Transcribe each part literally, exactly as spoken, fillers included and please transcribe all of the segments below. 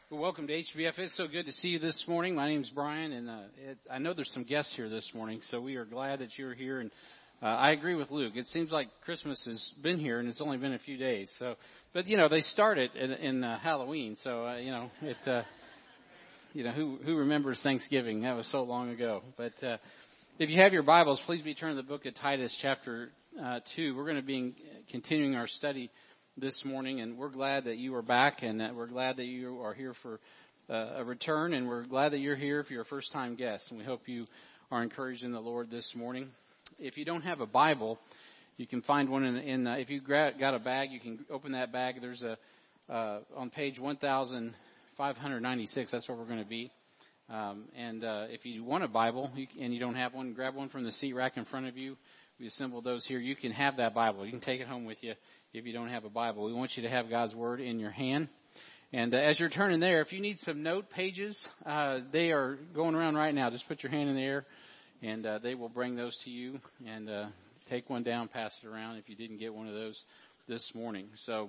Well, welcome to H B F. It's so good to see you this morning. My name's Brian, and uh, it, I know there's some guests here this morning, so we are glad that you're here. And uh, I agree with Luke. It seems like Christmas has been here, and it's only been a few days. So, but you know, they started in, in uh, Halloween, so uh, you know, it. Uh, you know, who who remembers Thanksgiving? That was so long ago. But uh, if you have your Bibles, please be turning to the book of Titus, chapter uh, two. We're going to be continuing our study this morning, and we're glad that you are back, and that we're glad that you are here for uh, a return, and we're glad that you're here if you're a first-time guest, and we hope you are encouraged in the Lord this morning. If you don't have a Bible, you can find one in, in uh, if you got a bag, you can open that bag. There's a uh, on page one thousand five hundred ninety-six, that's where we're going to be. Um, and uh, if you want a Bible you, and you don't have one, grab one from the seat rack in front of you. We assembled those here. You can have that Bible. You can take it home with you if you don't have a Bible. We want you to have God's Word in your hand. And uh, as you're turning there, if you need some note pages, uh, they are going around right now. Just put your hand in the air, and uh, they will bring those to you. And uh, take one down, pass it around if you didn't get one of those this morning. So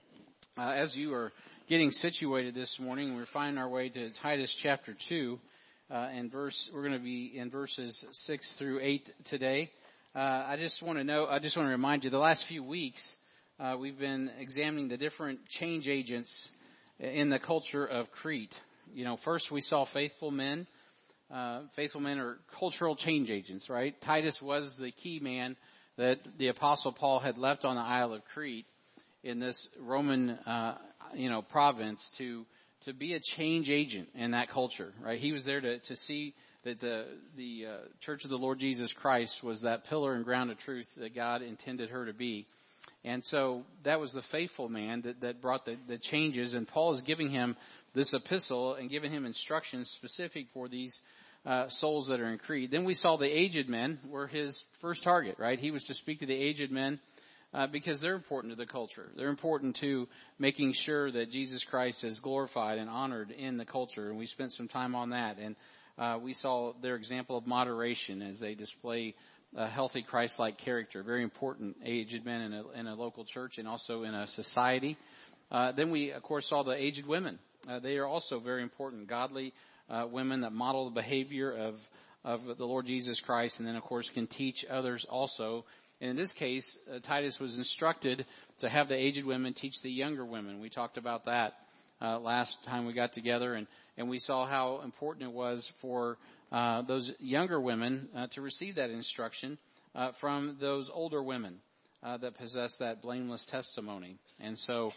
uh, as you are getting situated this morning, we're finding our way to Titus chapter two. Uh, and verse, we're going to be in verses six through eight today. Uh, I just want to know, I just want to remind you, the last few weeks, uh, we've been examining the different change agents in the culture of Crete. You know, first we saw faithful men. Uh, faithful men are cultural change agents, right? Titus was the key man that the Apostle Paul had left on the Isle of Crete in this Roman, uh, you know, province to, to be a change agent in that culture, right? He was there to, to see that the the uh, Church of the Lord Jesus Christ was that pillar and ground of truth that God intended her to be. And so that was the faithful man that, that brought the, the changes. And Paul is giving him this epistle and giving him instructions specific for these uh, souls that are in Crete. Then we saw the aged men were his first target, right? He was to speak to the aged men uh, because they're important to the culture. They're important to making sure that Jesus Christ is glorified and honored in the culture. And we spent some time on that. And Uh, we saw their example of moderation as they display a healthy Christ-like character. Very important aged men in a, in a local church and also in a society. Uh, then we, of course, saw the aged women. Uh, they are also very important, godly uh, women that model the behavior of, of the Lord Jesus Christ, and then, of course, can teach others also. And in this case, uh, Titus was instructed to have the aged women teach the younger women. We talked about that uh, last time we got together, and And we saw how important it was for uh, those younger women uh, to receive that instruction uh, from those older women uh, that possess that blameless testimony. And so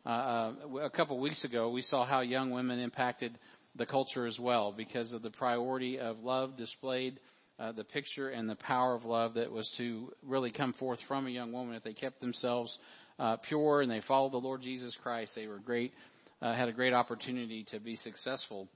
uh, a couple weeks ago, we saw how young women impacted the culture as well because of the priority of love displayed, uh, the picture and the power of love that was to really come forth from a young woman. If they kept themselves uh, pure and they followed the Lord Jesus Christ, they were great. Uh, had a great opportunity to be successful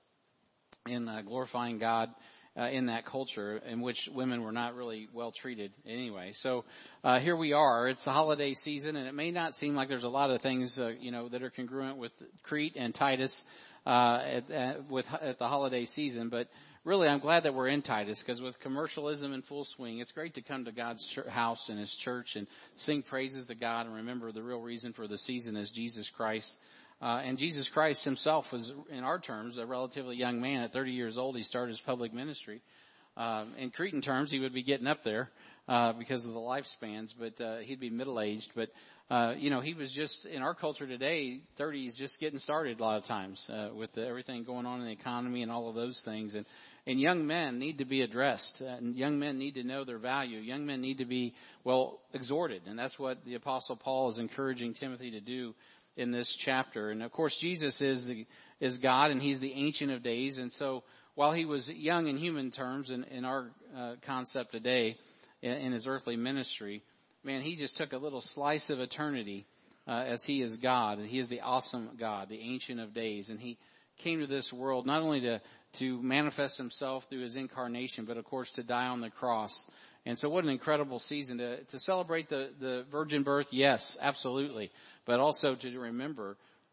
in uh, glorifying God uh, in that culture in which women were not really well treated anyway. So uh, here we are. It's the holiday season, and it may not seem like there's a lot of things uh, you know that are congruent with Crete and Titus uh, at, at, with at the holiday season. But really, I'm glad that we're in Titus because with commercialism in full swing, it's great to come to God's ch- house and His church and sing praises to God and remember the real reason for the season is Jesus Christ. Uh, and Jesus Christ himself was, in our terms, a relatively young man. At thirty years old, he started his public ministry. Um, in Cretan terms, he would be getting up there uh, because of the lifespans, but uh, he'd be middle-aged. But, uh, you know, he was just, in our culture today, thirty is just getting started a lot of times uh, with the, everything going on in the economy and all of those things. And, and young men need to be addressed. Uh, and young men need to know their value. Young men need to be, well, exhorted. And that's what the Apostle Paul is encouraging Timothy to do in this chapter. And of course, Jesus is the, is God, and he's the Ancient of Days. And so while he was young in human terms in, in our uh, concept today in, in his earthly ministry, man, he just took a little slice of eternity uh, as he is God. And he is the awesome God, the Ancient of Days. And he came to this world not only to, to manifest himself through his incarnation, but of course to die on the cross. And so what an incredible season to, to celebrate the, the virgin birth. Yes, absolutely. But also to remember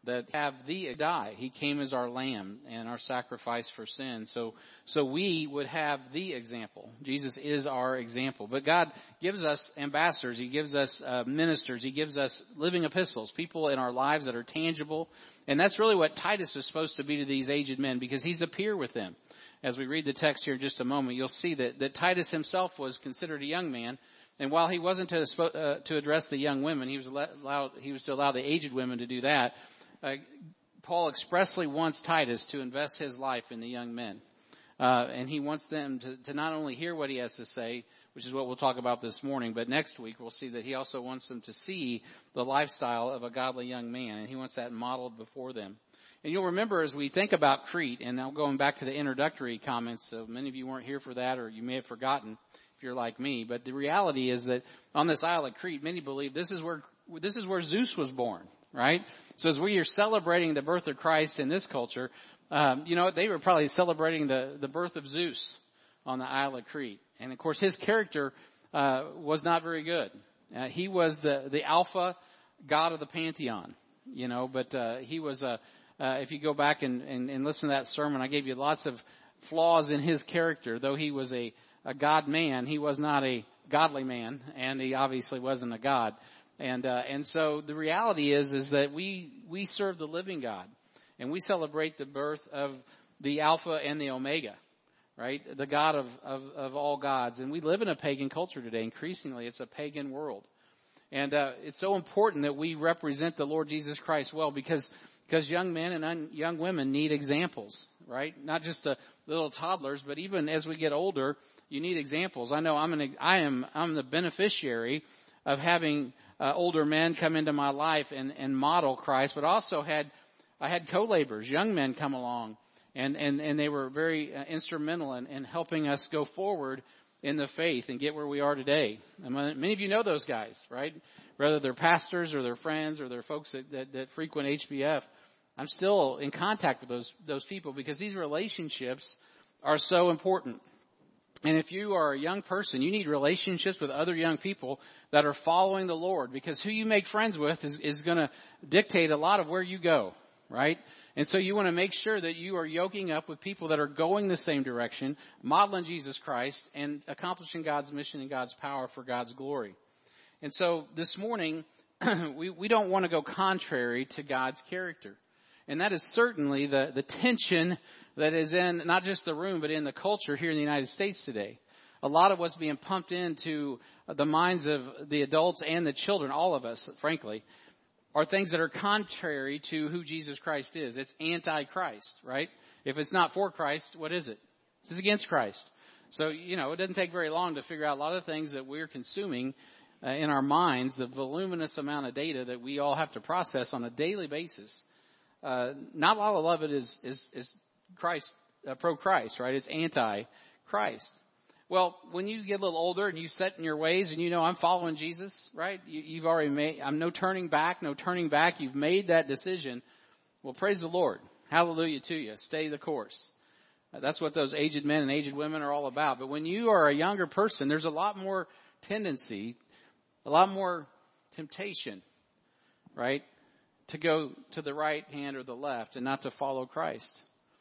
that have thee die. He came as our lamb and our sacrifice for sin. So, so we would have the example. Jesus is our example. But God gives us ambassadors. He gives us uh, ministers. He gives us living epistles, people in our lives that are tangible. And that's really what Titus is supposed to be to these aged men, because he's a peer with them. As we read the text here in just a moment, you'll see that, that Titus himself was considered a young man. And while he wasn't to, uh, to address the young women, he was allowed, he was to allow the aged women to do that. Uh, Paul expressly wants Titus to invest his life in the young men. Uh, and he wants them to, to not only hear what he has to say, which is what we'll talk about this morning, but next week we'll see that he also wants them to see the lifestyle of a godly young man, and he wants that modeled before them. And you'll remember as we think about Crete, and now going back to the introductory comments, so many of you weren't here for that, or you may have forgotten if you're like me, but the reality is that on this Isle of Crete, many believe this is where, this is where Zeus was born. Right? So as we are celebrating the birth of Christ in this culture, um, you know, they were probably celebrating the, the birth of Zeus on the Isle of Crete. And of course, his character, uh, was not very good. Uh, he was the, the alpha god of the pantheon, you know, but, uh, he was a, uh, if you go back and, and, and listen to that sermon, I gave you lots of flaws in his character. Though he was a, a God man, he was not a godly man, and he obviously wasn't a God. And, uh, and so the reality is, is that we, we serve the living God, and we celebrate the birth of the Alpha and the Omega, right? The God of, of, of all gods. And we live in a pagan culture today. Increasingly, it's a pagan world. And, uh, it's so important that we represent the Lord Jesus Christ well, because, because young men and un, young women need examples, right? Not just the little toddlers, but even as we get older, you need examples. I know I'm an, I am, I'm the beneficiary of having Uh, older men come into my life and, and model Christ, but also had, I had co-laborers, young men come along, and, and, and they were very uh, instrumental in, in helping us go forward in the faith and get where we are today. And many of you know those guys, right? Whether they're pastors or they're friends or they're folks that, that, that frequent H B F. I'm still in contact with those, those people, because these relationships are so important. And if you are a young person, you need relationships with other young people that are following the Lord, because who you make friends with is, is going to dictate a lot of where you go, right? And so you want to make sure that you are yoking up with people that are going the same direction, modeling Jesus Christ, and accomplishing God's mission and God's power for God's glory. And so this morning, we, we don't want to go contrary to God's character. And that is certainly the, the tension that is in not just the room, but in the culture here in the United States today. A lot of what's being pumped into the minds of the adults and the children, all of us, frankly, are things that are contrary to who Jesus Christ is. It's anti-Christ, right? If it's not for Christ, what is it? It's against Christ. So, you know, it doesn't take very long to figure out a lot of things that we're consuming uh, in our minds, the voluminous amount of data that we all have to process on a daily basis. Uh, not all of it is, is, is Christ, uh, pro-Christ, right? It's anti-Christ. Well, when you get a little older and you set in your ways and you know I'm following Jesus, right? You, you've already made, I'm no turning back, no turning back. You've made that decision. Well, praise the Lord. Hallelujah to you. Stay the course. Uh, that's what those aged men and aged women are all about. But when you are a younger person, there's a lot more tendency, a lot more temptation, right? To go to the right hand or the left and not to follow Christ.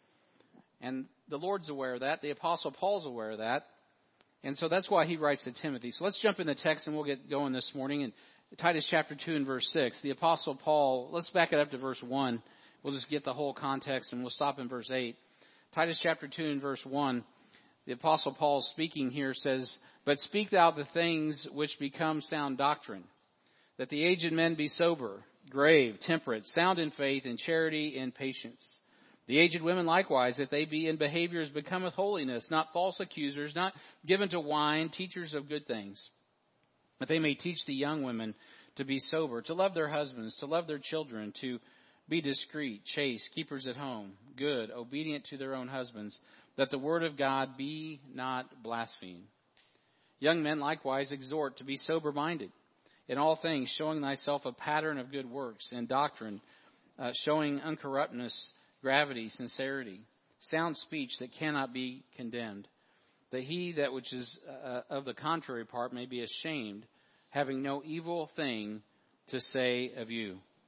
And the Lord's aware of that. The Apostle Paul's aware of that. And so that's why he writes to Timothy. So let's jump in the text and we'll get going this morning. In Titus chapter two and verse six, the Apostle Paul, let's back it up to verse one. We'll just get the whole context and we'll stop in verse eight. Titus chapter two and verse one, the Apostle Paul speaking here says, "But speak thou the things which become sound doctrine, that the aged men be sober, grave, temperate, sound in faith, in charity, in patience. The aged women likewise, if they be in behaviors becometh holiness, not false accusers, not given to wine, teachers of good things, that they may teach the young women to be sober, to love their husbands, to love their children, to be discreet, chaste, keepers at home, good, obedient to their own husbands, that the word of God be not blasphemed. Young men likewise exhort to be sober-minded, in all things showing thyself a pattern of good works, in doctrine, uh, showing uncorruptness, gravity, sincerity, sound speech that cannot be condemned, that he that which is uh, of the contrary part may be ashamed, having no evil thing to say of you."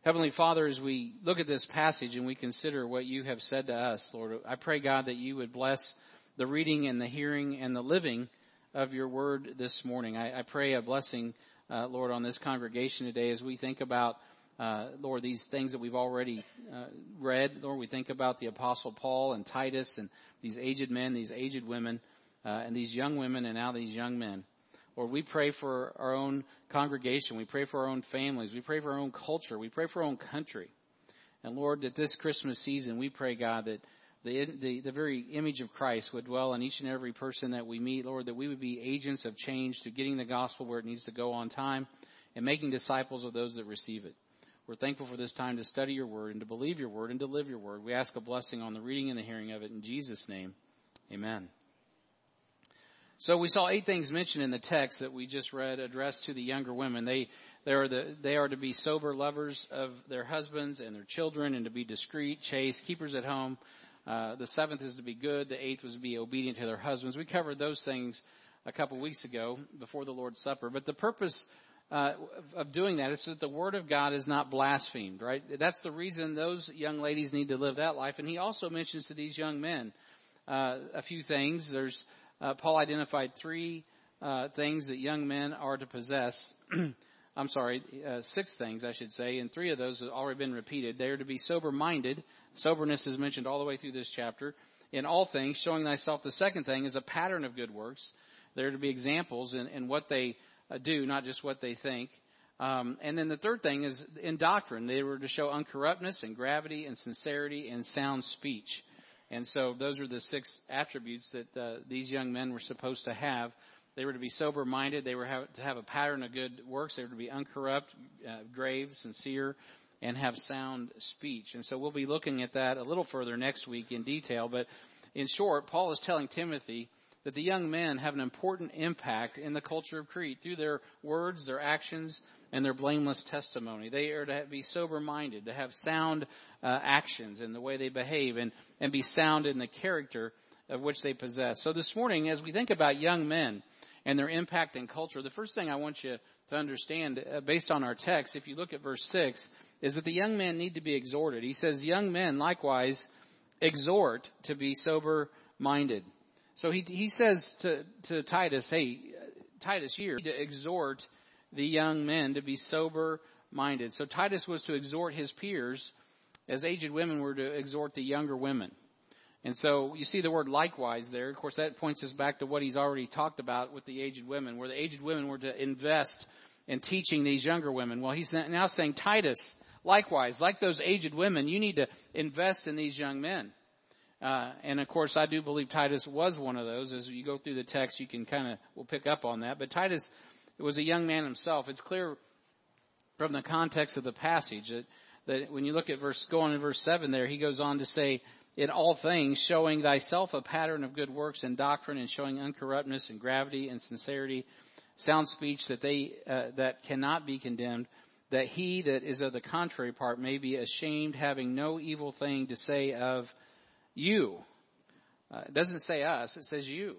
Heavenly Father, as we look at this passage and we consider what you have said to us, Lord, I pray, God, that you would bless the reading and the hearing and the living of your word this morning. I, I pray a blessing, uh, Lord, on this congregation today as we think about, uh, Lord, these things that we've already uh, read. Lord, we think about the Apostle Paul and Titus and these aged men, these aged women, uh, and these young women and now these young men. Lord, we pray for our own congregation. We pray for our own families. We pray for our own culture. We pray for our own country. And Lord, that this Christmas season, we pray, God, that the, the, the very image of Christ would dwell in each and every person that we meet. Lord, that we would be agents of change to getting the gospel where it needs to go on time and making disciples of those that receive it. We're thankful for this time to study your word and to believe your word and to live your word. We ask a blessing on the reading and the hearing of it in Jesus' name. Amen. So we saw eight things mentioned in the text that we just read addressed to the younger women. They, they are the, they are to be sober lovers of their husbands and their children and to be discreet, chaste, keepers at home. Uh, the seventh is to be good. The eighth was to be obedient to their husbands. We covered those things a couple weeks ago before the Lord's Supper. But the purpose uh, of doing that is so that the Word of God is not blasphemed, right? That's the reason those young ladies need to live that life. And he also mentions to these young men uh, a few things. There's Uh, Paul identified three uh, things that young men are to possess. I'm sorry, uh, six things, I should say, and three of those have already been repeated. They are to be sober-minded. Soberness is mentioned all the way through this chapter. In all things, showing thyself. The second thing is a pattern of good works. They're to be examples in, in what they uh, do, not just what they think. Um, and then the third thing is in doctrine. They were to show uncorruptness and gravity and sincerity and sound speech. And so those are the six attributes that uh, these young men were supposed to have. They were to be sober-minded. They were have, to have a pattern of good works. They were to be uncorrupt, uh, grave, sincere, and have sound speech. And so we'll be looking at that a little further next week in detail. But in short, Paul is telling Timothy that the young men have an important impact in the culture of Crete through their words, their actions, and their blameless testimony. They are to be sober-minded, to have sound uh, actions in the way they behave, and, and be sound in the character of which they possess. So this morning, as we think about young men and their impact in culture, the first thing I want you to understand, uh, based on our text, if you look at verse six, is that the young men need to be exhorted. He says, young men likewise exhort to be sober-minded. So he he says to, to Titus, hey, Titus, you need to exhort the young men to be sober-minded. So Titus was to exhort his peers as aged women were to exhort the younger women. And so you see the word likewise there. Of course, that points us back to what he's already talked about with the aged women, where the aged women were to invest in teaching these younger women. Well, he's now saying, Titus, likewise, like those aged women, you need to invest in these young men. Uh, and of course, I do believe Titus was one of those. As you go through the text, you can kind of, we'll pick up on that. But Titus was a young man himself. It's clear from the context of the passage that, that when you look at verse, going in verse seven there, he goes on to say, in all things, showing thyself a pattern of good works and doctrine, and showing uncorruptness and gravity and sincerity, sound speech that they, uh, that cannot be condemned, that he that is of the contrary part may be ashamed, having no evil thing to say of you. Uh, it doesn't say us, it says you.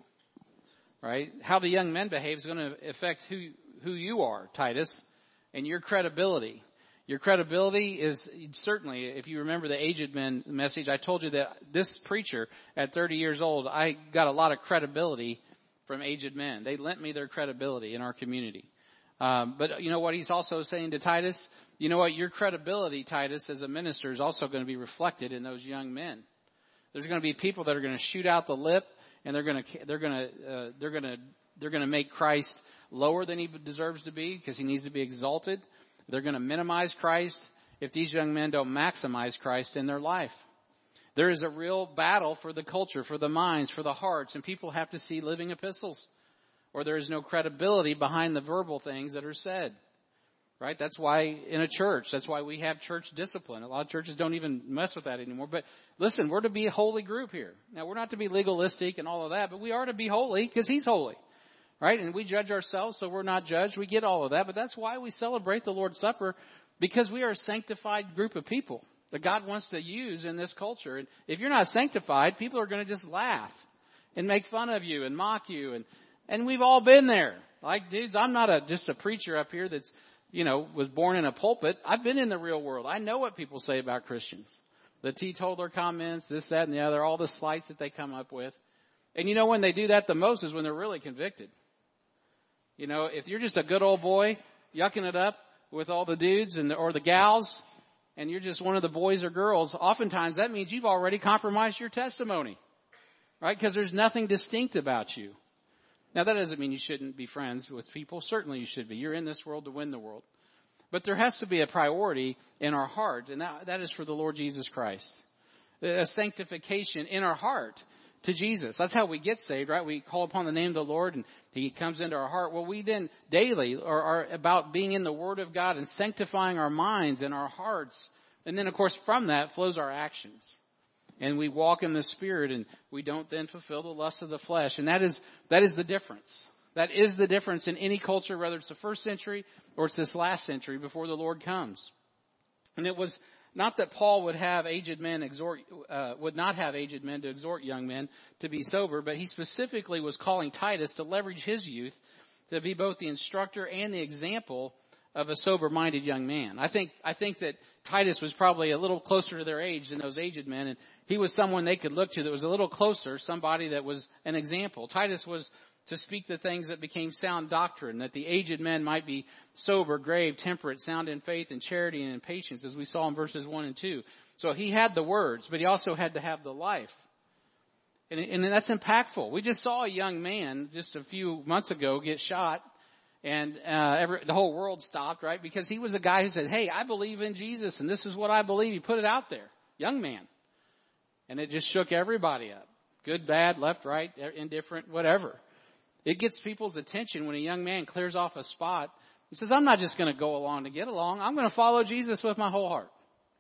Right? How the young men behave is going to affect who who you are, Titus, and your credibility. Your credibility is certainly, if you remember the aged men message, I told you that this preacher at thirty years old, I got a lot of credibility from aged men. They lent me their credibility in our community. Um, but you know what he's also saying to Titus? You know what? Your credibility, Titus, as a minister is also going to be reflected in those young men. There's going to be people that are going to shoot out the lip, and they're going to they're going to uh, they're going to they're going to make Christ lower than he deserves to be because he needs to be exalted. They're going to minimize Christ if these young men don't maximize Christ in their life. There is a real battle for the culture, for the minds, for the hearts, and people have to see living epistles, or there is no credibility behind the verbal things that are said. Right? That's why in a church, that's why we have church discipline. A lot of churches don't even mess with that anymore. But listen, we're to be a holy group here. Now, we're not to be legalistic and all of that, but we are to be holy because he's holy. Right? And we judge ourselves, so we're not judged. We get all of that. But that's why we celebrate the Lord's Supper, because we are a sanctified group of people that God wants to use in this culture. And if you're not sanctified, people are going to just laugh and make fun of you and mock you. And, and we've all been there. Like, dudes, I'm not a, just a preacher up here that's you know, was born in a pulpit. I've been in the real world. I know what people say about Christians. The teetotaler comments, this, that, and the other, all the slights that they come up with. And you know when they do that the most is when they're really convicted. You know, if you're just a good old boy yucking it up with all the dudes and the, or the gals, and you're just one of the boys or girls, oftentimes that means you've already compromised your testimony, right? Because there's nothing distinct about you. Now, that doesn't mean you shouldn't be friends with people. Certainly you should be. You're in this world to win the world. But there has to be a priority in our heart, and that, that is for the Lord Jesus Christ. A sanctification in our heart to Jesus. That's how we get saved, right? We call upon the name of the Lord and He comes into our heart. Well, we then daily are, are about being in the Word of God and sanctifying our minds and our hearts. And then, of course, from that flows our actions. And we walk in the Spirit and we don't then fulfill the lust of the flesh. And that is, that is the difference. That is the difference in any culture, whether it's the first century or it's this last century before the Lord comes. And it was not that Paul would have aged men exhort, uh, would not have aged men to exhort young men to be sober, but he specifically was calling Titus to leverage his youth to be both the instructor and the example of a sober-minded young man. I think, I think that Titus was probably a little closer to their age than those aged men, and he was someone they could look to that was a little closer, somebody that was an example. Titus was to speak the things that became sound doctrine, that the aged men might be sober, grave, temperate, sound in faith and charity and in patience, as we saw in verses one and two. So he had the words, but he also had to have the life. And, and that's impactful. We just saw a young man just a few months ago get shot, and uh, every, the whole world stopped, right? Because he was a guy who said, hey, I believe in Jesus, and this is what I believe. He put it out there. Young man. And it just shook everybody up. Good, bad, left, right, indifferent, whatever. It gets people's attention when a young man clears off a spot and says, I'm not just going to go along to get along. I'm going to follow Jesus with my whole heart.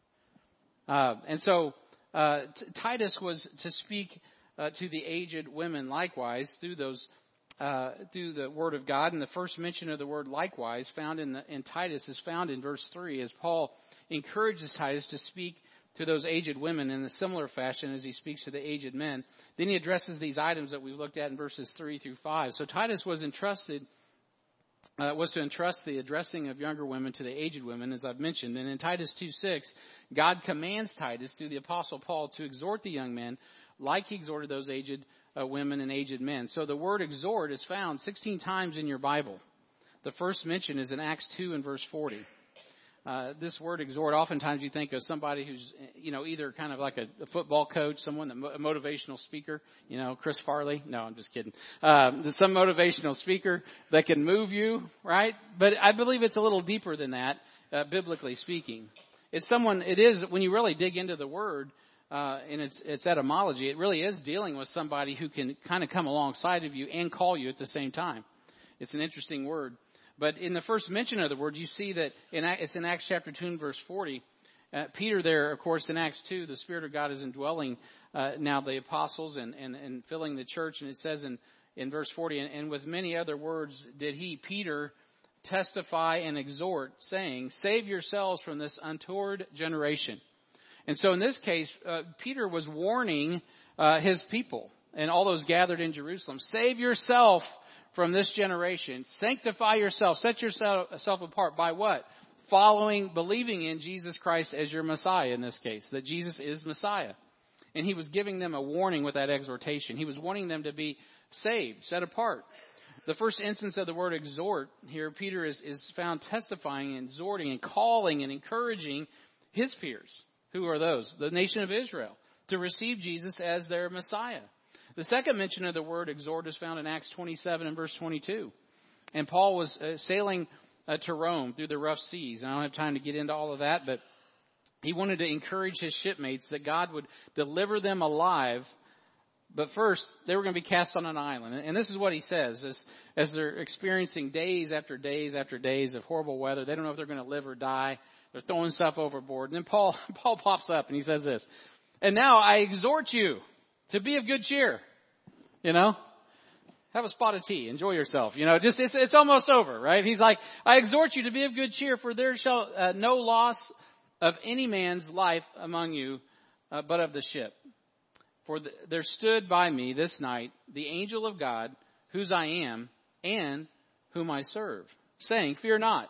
Uh, and so uh, T- Titus was to speak uh, to the aged women likewise through those uh, through the Word of God. And the first mention of the word likewise found in, the, in Titus is found in verse three, as Paul encourages Titus to speak to those aged women in a similar fashion as he speaks to the aged men. Then he addresses these items that we've looked at in verses three through five. So Titus was entrusted, uh, was to entrust the addressing of younger women to the aged women, as I've mentioned. And in Titus two six, God commands Titus through the Apostle Paul to exhort the young men like he exhorted those aged uh, women and aged men. So the word exhort is found sixteen times in your Bible. The first mention is in Acts two and verse forty. Uh, this word exhort, oftentimes you think of somebody who's, you know, either kind of like a, a football coach, someone, that, a motivational speaker, you know, Chris Farley. No, I'm just kidding. Um, some motivational speaker that can move you, right? But I believe it's a little deeper than that, uh, biblically speaking. It's someone, it is, when you really dig into the word, uh, in its, its etymology, it really is dealing with somebody who can kind of come alongside of you and call you at the same time. It's an interesting word. But in the first mention of the word, you see that in, it's in Acts chapter two and verse forty. Uh, Peter there, of course, in Acts two, the Spirit of God is indwelling uh, now the apostles and, and, and filling the church. And it says in, in verse forty, and, and with many other words did he, Peter, testify and exhort, saying, save yourselves from this untoward generation. And so in this case, uh, Peter was warning uh, his people and all those gathered in Jerusalem, save yourself from this generation. Sanctify yourself. Set yourself apart by what? Following, believing in Jesus Christ as your Messiah in this case. That Jesus is Messiah. And he was giving them a warning with that exhortation. He was wanting them to be saved, set apart. The first instance of the word exhort here, Peter is, is found testifying and exhorting and calling and encouraging his peers. Who are those? The nation of Israel. To receive Jesus as their Messiah. The second mention of the word exhort is found in Acts twenty-seven and verse twenty-two. And Paul was uh, sailing uh, to Rome through the rough seas. And I don't have time to get into all of that, but he wanted to encourage his shipmates that God would deliver them alive. But first, they were going to be cast on an island. And this is what he says as, as they're experiencing days after days after days of horrible weather. They don't know if they're going to live or die. They're throwing stuff overboard. And then Paul, Paul pops up and he says this, and now I exhort you to be of good cheer, you know, have a spot of tea, enjoy yourself, you know, just, it's, it's almost over, right? He's like, I exhort you to be of good cheer, for there shall uh, no loss of any man's life among you, uh, but of the ship. For the, there stood by me this night the angel of God, whose I am and whom I serve, saying, fear not,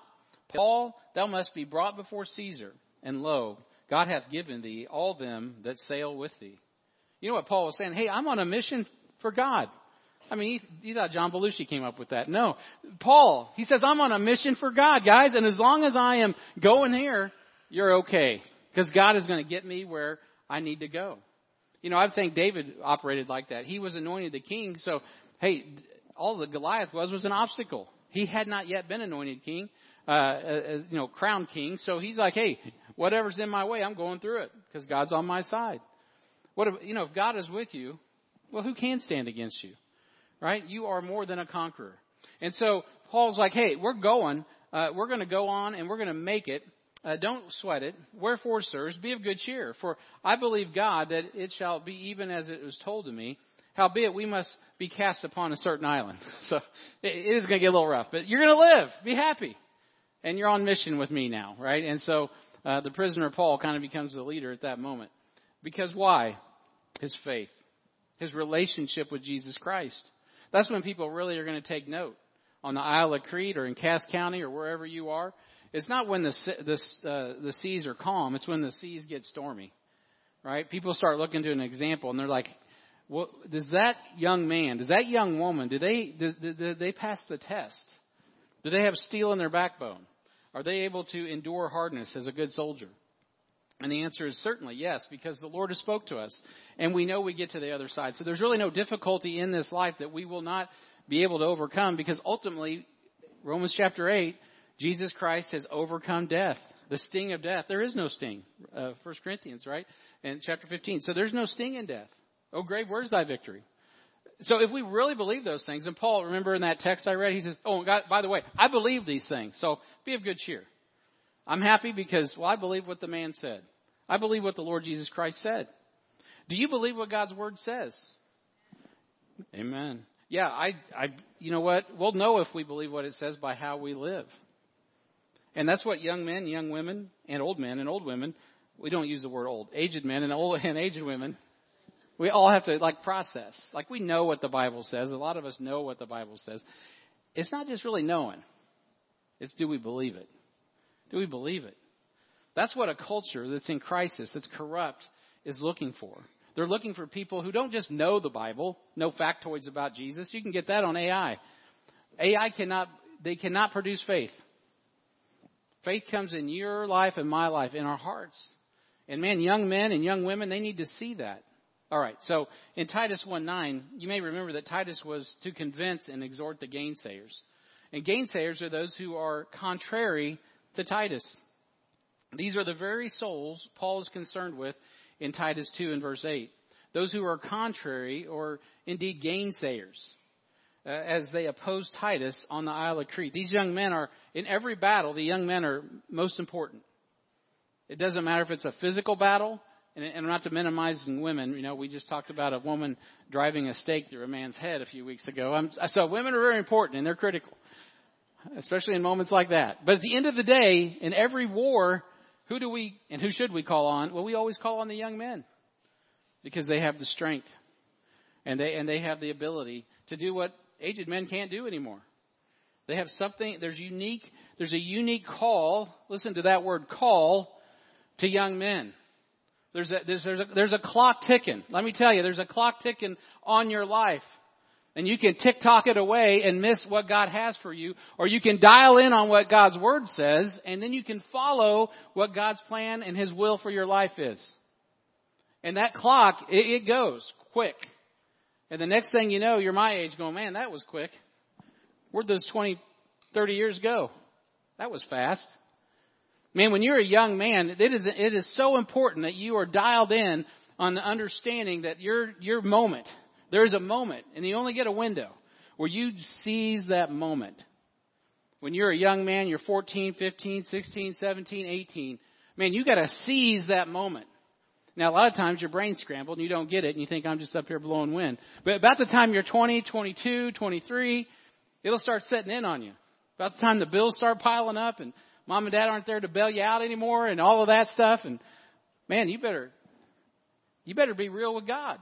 Paul, thou must be brought before Caesar, and lo, God hath given thee all them that sail with thee. You know what Paul was saying? Hey, I'm on a mission for God. I mean, you thought John Belushi came up with that. No. Paul, he says, I'm on a mission for God, guys, and as long as I am going here, you're okay. Because God is going to get me where I need to go. You know, I think David operated like that. He was anointed the king, so, hey, all that Goliath was was an obstacle. He had not yet been anointed king, uh, uh you know, crowned king, so he's like, hey, whatever's in my way, I'm going through it, because God's on my side. What if, you know, if God is with you, well, who can stand against you? Right? You are more than a conqueror. And so Paul's like, hey, we're going, uh, we're going to go on and we're going to make it. Uh, don't sweat it. Wherefore, sirs, be of good cheer. For I believe God that it shall be even as it was told to me. Howbeit we must be cast upon a certain island. So it, it is going to get a little rough, but you're going to live. Be happy. And you're on mission with me now, right? And so uh, the prisoner Paul kind of becomes the leader at that moment. Because why? His faith. His relationship with Jesus Christ. That's when people really are going to take note. On the Isle of Crete or in Cass County or wherever you are. It's not when the the, uh, the seas are calm. It's when the seas get stormy. Right? People start looking to an example and they're like, well, does that young man, does that young woman, do they, do, do, do they pass the test? Do they have steel in their backbone? Are they able to endure hardness as a good soldier? And the answer is certainly yes, because the Lord has spoke to us and we know we get to the other side. So there's really no difficulty in this life that we will not be able to overcome, because ultimately, Romans chapter eight, Jesus Christ has overcome death, the sting of death. There is no sting, uh, First Corinthians, right? And chapter fifteen. So there's no sting in death. O grave, where's thy victory? So if we really believe those things, and Paul, remember in that text I read, he says, oh, God, by the way, I believe these things. So be of good cheer. I'm happy because, well, I believe what the man said. I believe what the Lord Jesus Christ said. Do you believe what God's word says? Amen. Yeah, I, I, you know what? We'll know if we believe what it says by how we live. And that's what young men, young women, and old men and old women, we don't use the word old, aged men and old and aged women, we all have to like process. Like we know what the Bible says. A lot of us know what the Bible says. It's not just really knowing. It's do we believe it? Do we believe it? That's what a culture that's in crisis, that's corrupt, is looking for. They're looking for people who don't just know the Bible, know factoids about Jesus. You can get that on A I. A I cannot, they cannot produce faith. Faith comes in your life and my life, in our hearts. And man, young men and young women, they need to see that. All right, so in Titus one nine, you may remember that Titus was to convince and exhort the gainsayers. And gainsayers are those who are contrary to Titus. These are the very souls Paul is concerned with in Titus two and verse eight. Those who are contrary or indeed gainsayers uh, as they oppose Titus on the Isle of Crete. These young men are, in every battle, the young men are most important. It doesn't matter if it's a physical battle, and, and not to minimize women. You know, we just talked about a woman driving a stake through a man's head a few weeks ago. I'm, so women are very important and they're critical, especially in moments like that. But at the end of the day, in every war, who do we and who should we call on? Well, we always call on the young men because they have the strength and they and they have the ability to do what aged men can't do anymore. They have something. There's unique. There's a unique call. Listen to that word, call, to young men. There's a there's, there's a there's a clock ticking. Let me tell you, there's a clock ticking on your life. And you can tick-tock it away and miss what God has for you. Or you can dial in on what God's word says. And then you can follow what God's plan and his will for your life is. And that clock, it, it goes quick. And the next thing you know, you're my age going, man, that was quick. Where'd those twenty, thirty years go? That was fast. Man, when you're a young man, it is, it is so important that you are dialed in on the understanding that your, your moment, there is a moment, and you only get a window, where you seize that moment. When you're a young man, you're fourteen, fifteen, sixteen, seventeen, eighteen. Man, you gotta seize that moment. Now, a lot of times your brain's scrambled and you don't get it and you think I'm just up here blowing wind. But about the time you're twenty, twenty-two, twenty-three, it'll start setting in on you. About the time the bills start piling up and mom and dad aren't there to bail you out anymore and all of that stuff. And man, you better, you better be real with God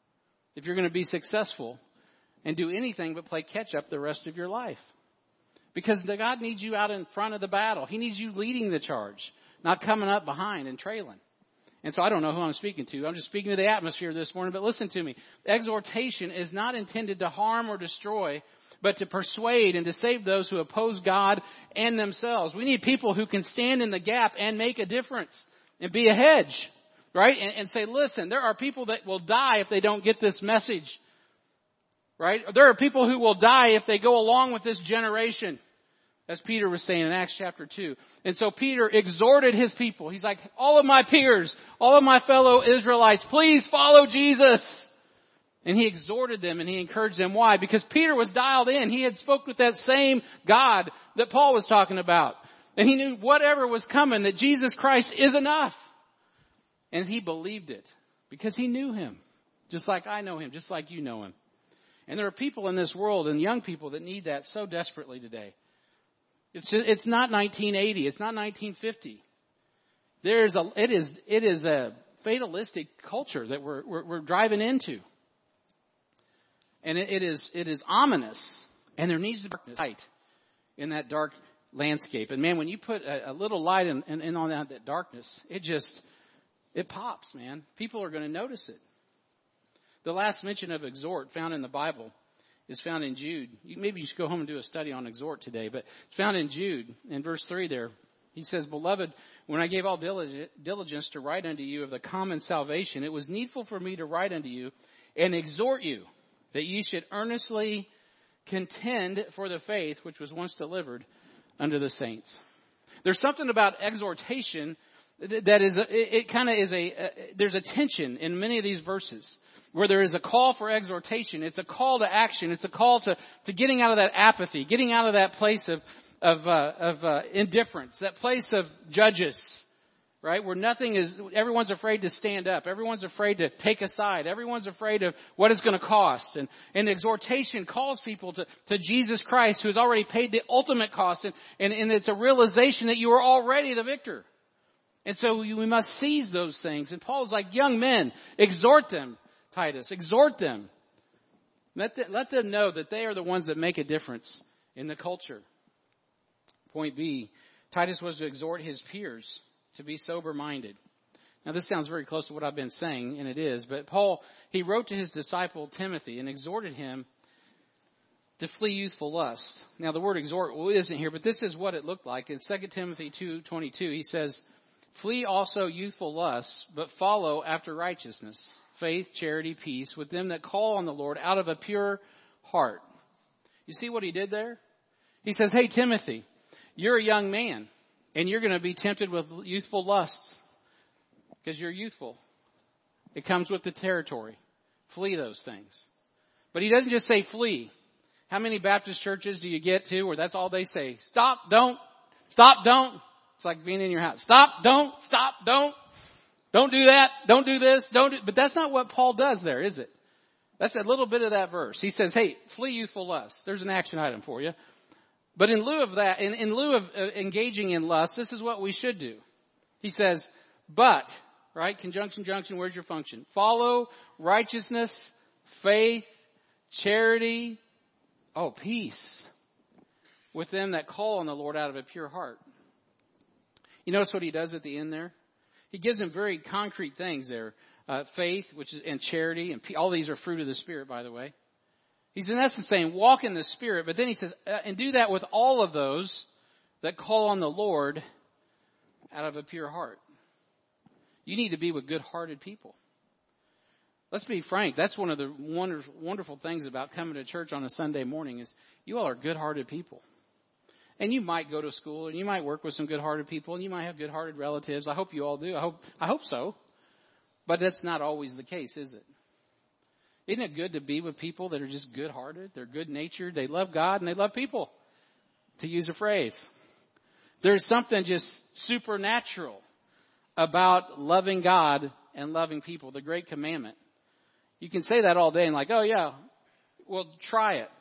if you're going to be successful and do anything but play catch up the rest of your life. Because the God needs you out in front of the battle. He needs you leading the charge, not coming up behind and trailing. And so I don't know who I'm speaking to. I'm just speaking to the atmosphere this morning, but listen to me. Exhortation is not intended to harm or destroy, but to persuade and to save those who oppose God and themselves. We need people who can stand in the gap and make a difference and be a hedge, right? And, and say, listen, there are people that will die if they don't get this message, right? There are people who will die if they go along with this generation, as Peter was saying in Acts chapter two. And so Peter exhorted his people. He's like, all of my peers, all of my fellow Israelites, please follow Jesus. And he exhorted them and he encouraged them. Why? Because Peter was dialed in. He had spoke with that same God that Paul was talking about. And he knew whatever was coming, that Jesus Christ is enough. And he believed it because he knew him. Just like I know him, just like you know him. And there are people in this world and young people that need that so desperately today. It's it's not nineteen eighty. It's not nineteen fifty. There's a it is it is a fatalistic culture that we're we're, we're driving into, and it, it is it is ominous. And there needs to be light in that dark landscape. And man, when you put a, a little light in, in, in on that, that darkness, it just it pops, man. People are going to notice it. The last mention of exhort found in the Bible is found in Jude. You, maybe you should go home and do a study on exhort today, but it's found in Jude in verse three there. He says, beloved, when I gave all diligence to write unto you of the common salvation, it was needful for me to write unto you and exhort you that ye should earnestly contend for the faith which was once delivered unto the saints. There's something about exhortation that is, a, it kind of is a, a, there's a tension in many of these verses. Where there is a call for exhortation, it's a call to action, it's a call to, to getting out of that apathy, getting out of that place of, of, uh, of, uh, indifference, that place of judges, right? Where nothing is, everyone's afraid to stand up, everyone's afraid to take a side, everyone's afraid of what it's going to cost. And, and exhortation calls people to, to Jesus Christ, who has already paid the ultimate cost, and, and, and it's a realization that you are already the victor. And so we, we must seize those things. And Paul's like, young men, exhort them. Titus, exhort them. Let, the, let them know that they are the ones that make a difference in the culture. Point B, Titus was to exhort his peers to be sober-minded. Now this sounds very close to what I've been saying, and it is, but Paul, he wrote to his disciple Timothy and exhorted him to flee youthful lust. Now the word exhort well, isn't here, but this is what it looked like. In Second Timothy two twenty-two, he says, flee also youthful lusts, but follow after righteousness, faith, charity, peace, with them that call on the Lord out of a pure heart. You see what he did there? He says, hey, Timothy, you're a young man, and you're going to be tempted with youthful lusts because you're youthful. It comes with the territory. Flee those things. But he doesn't just say flee. How many Baptist churches do you get to where that's all they say? Stop, don't, stop, don't. It's like being in your house. Stop, don't, stop, don't. Don't do that. Don't do this. Don't do, but that's not what Paul does there, is it? That's a little bit of that verse. He says, hey, flee youthful lust. There's an action item for you. But in lieu of that, in, in lieu of uh, engaging in lust, this is what we should do. He says, but, right? Conjunction, junction, where's your function? Follow righteousness, faith, charity, oh, peace with them that call on the Lord out of a pure heart. You notice what he does at the end there? He gives them very concrete things there. Uh, faith, which is, and charity, and all these are fruit of the Spirit, by the way. He's in essence saying, walk in the Spirit, but then he says, uh, and do that with all of those that call on the Lord out of a pure heart. You need to be with good-hearted people. Let's be frank. That's one of the wonder, wonderful things about coming to church on a Sunday morning is you all are good-hearted people. And you might go to school and you might work with some good-hearted people and you might have good-hearted relatives. I hope you all do. I hope, I hope so. But that's not always the case, is it? Isn't it good to be with people that are just good-hearted? They're good-natured. They love God and they love people, to use a phrase. There's something just supernatural about loving God and loving people, the great commandment. You can say that all day and like, oh yeah, well try it.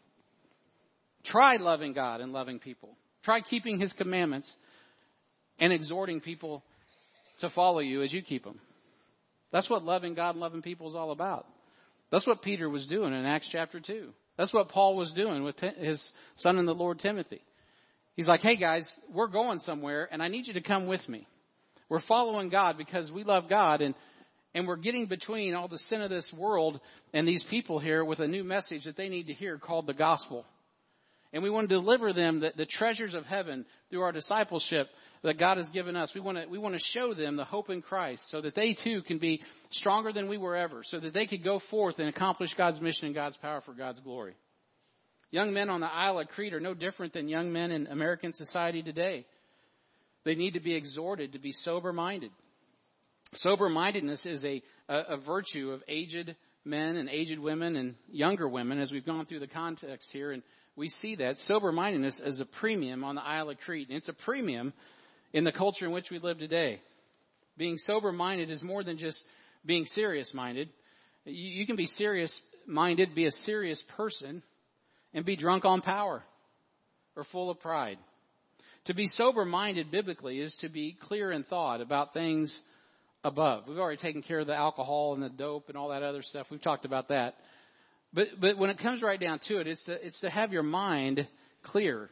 Try loving God and loving people. Try keeping His commandments and exhorting people to follow you as you keep them. That's what loving God and loving people is all about. That's what Peter was doing in Acts chapter two. That's what Paul was doing with his son in the Lord, Timothy. He's like, hey guys, we're going somewhere and I need you to come with me. We're following God because we love God, and, and we're getting between all the sin of this world and these people here with a new message that they need to hear called the gospel. And we want to deliver them the, the treasures of heaven through our discipleship that God has given us. We want to, we want to show them the hope in Christ so that they too can be stronger than we were ever, so that they could go forth and accomplish God's mission and God's power for God's glory. Young men on the Isle of Crete are no different than young men in American society today. They need to be exhorted to be sober-minded. Sober-mindedness is a, a, a virtue of aged men and aged women and younger women, as we've gone through the context here, and we see that sober-mindedness is a premium on the Isle of Crete. And it's a premium in the culture in which we live today. Being sober-minded is more than just being serious-minded. You, you can be serious-minded, be a serious person, and be drunk on power or full of pride. To be sober-minded biblically is to be clear in thought about things above. We've already taken care of the alcohol and the dope and all that other stuff. We've talked about that. But but when it comes right down to it, it's to, it's to have your mind clear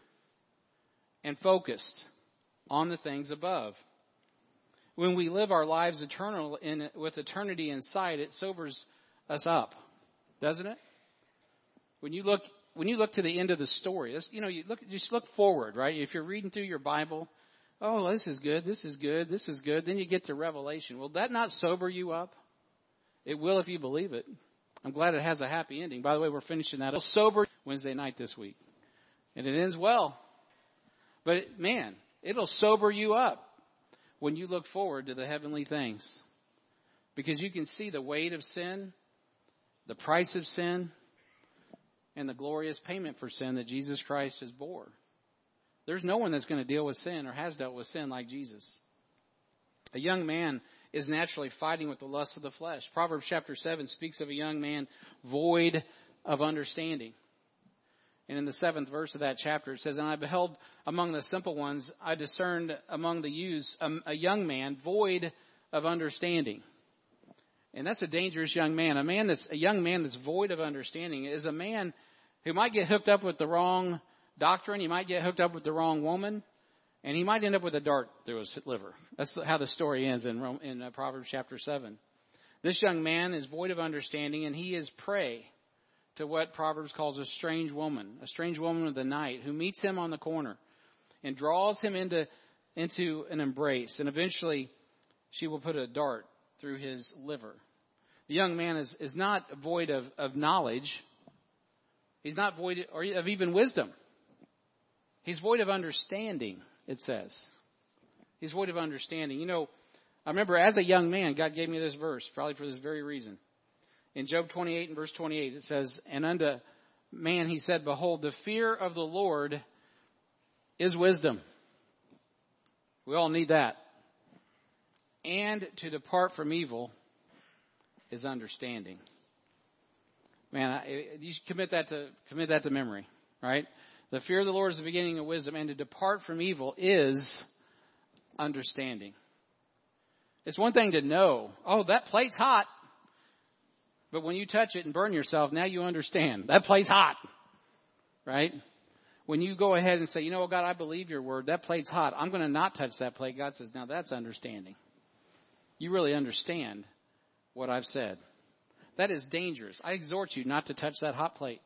and focused on the things above. When we live our lives eternal in with eternity in sight, it sobers us up, doesn't it? When you look when you look to the end of the story, you know, you look just look forward, right? If you're reading through your Bible, oh, this is good, this is good, this is good. Then you get to Revelation. Will that not sober you up? It will if you believe it. I'm glad it has a happy ending. By the way, we're finishing that up sober Wednesday night this week. And it ends well. But it, man, it'll sober you up when you look forward to the heavenly things. Because you can see the weight of sin, the price of sin, and the glorious payment for sin that Jesus Christ has bore. There's no one that's going to deal with sin or has dealt with sin like Jesus. A young man is naturally fighting with the lust of the flesh. Proverbs chapter seven speaks of a young man void of understanding. And in the seventh verse of that chapter it says, and I beheld among the simple ones, I discerned among the youths a, a young man void of understanding. And that's a dangerous young man. A man that's a young man that's void of understanding is a man who might get hooked up with the wrong doctrine. He might get hooked up with the wrong woman. And he might end up with a dart through his liver. That's how the story ends in, in uh, Proverbs chapter seven. This young man is void of understanding, and he is prey to what Proverbs calls a strange woman, a strange woman of the night, who meets him on the corner and draws him into, into an embrace. And eventually she will put a dart through his liver. The young man is, is not void of, of knowledge. He's not void or of even wisdom. He's void of understanding. It says. He's void of understanding. You know, I remember as a young man, God gave me this verse, probably for this very reason. In Job twenty-eight and verse twenty-eight, it says, and unto man he said, behold, the fear of the Lord is wisdom. We all need that. And to depart from evil is understanding. Man, I, you should commit that to, commit that to memory, right? The fear of the Lord is the beginning of wisdom, and to depart from evil is understanding. It's one thing to know, oh, that plate's hot. But when you touch it and burn yourself, now you understand. That plate's hot. Right? When you go ahead and say, you know what, God, I believe your word. That plate's hot. I'm going to not touch that plate. God says, now that's understanding. You really understand what I've said. That is dangerous. I exhort you not to touch that hot plate.